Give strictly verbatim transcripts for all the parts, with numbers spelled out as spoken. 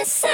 she say?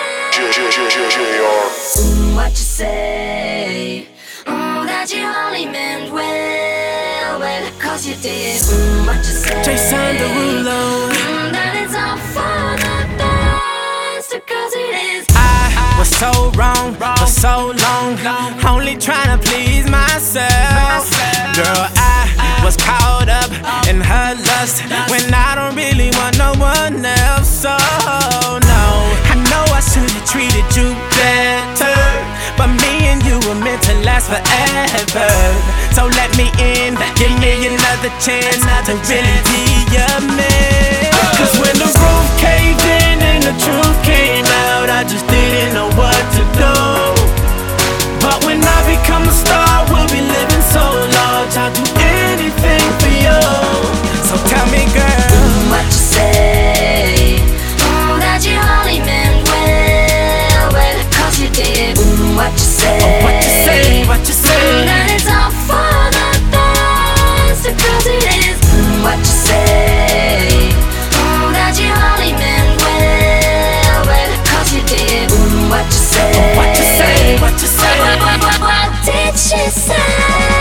Mm, what you say? Oh, that you only meant well, well, cause you did. Mm, what you say? Jason Derulo. Mm, that it's all for the best, cause it is. I was so wrong for so long, only trying to please myself. Girl, I was caught up in her lust when I don't really want no one else. So no, I know I should've treated you better, but me and you were meant to last forever. So let me in, give me another chance to really be your man. Cause when the roof caved in and the truth came out, I just didn't know what to do. But when I become a star, we'll be living so large, I'll do anything for you. So tell me, girl, what you say? Oh, that you only meant well, well, cause you did. Mm, what you say? Oh, what you say, what you say? Mm, that it's all for the best, cause it is. Mm, what you say? Oh, that you only meant well, well, cause you did. Mm, what you say? Oh, what you say, what you say? What, what, what, what did she say?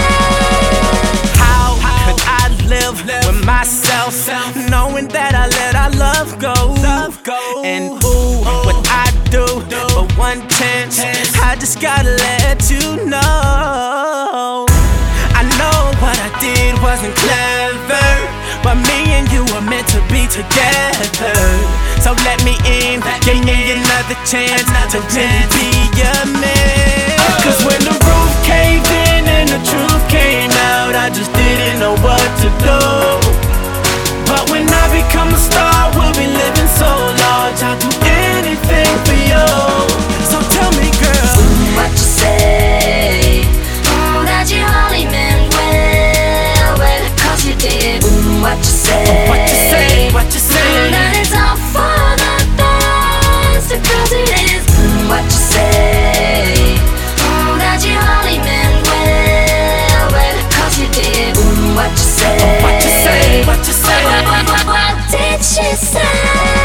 How could I live with myself, knowing that I let our love go? And ooh, what I do for one chance, I just gotta let you know. I know what I did wasn't clever, but me and you were meant to be together. So let me in, give me another chance to really be your man. Cause when the roof caved in and the truth came out, I just didn't know what to do. But when I become a star, we'll be living so large, I'll do anything for you. So tell me, girl, what you say? Oh, that you only meant well, well, cause you did. Mm, what you say? what you say, what you say? Mm, that it's all for the best, cause it is. Mm, what you say? Oh, that you only meant well, well, cause you did. Mm, what you say? what you say, what you say? What, what, what, what did she say?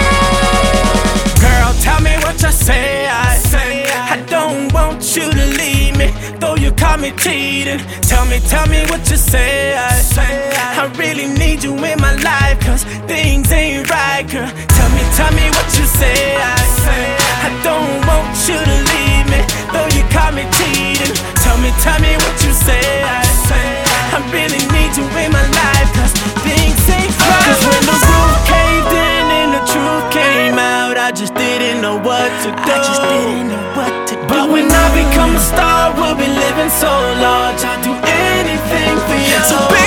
Girl, tell me what you say. I say I don't want you to leave me, though you caught me cheating. Tell me, tell me what you say. I say I really need you in my life, cause things ain't right, girl. Tell me, tell me what you say. I say I don't want you to leave me, though you caught me cheating. Tell me, tell me what you say. I say I really need you in my life, cause things ain't right. Cause when the roof caved in and the truth came out, I just didn't know what to do. I just didn't know what to do. But when I become a star, we'll be living so large, I'll do anything for you. So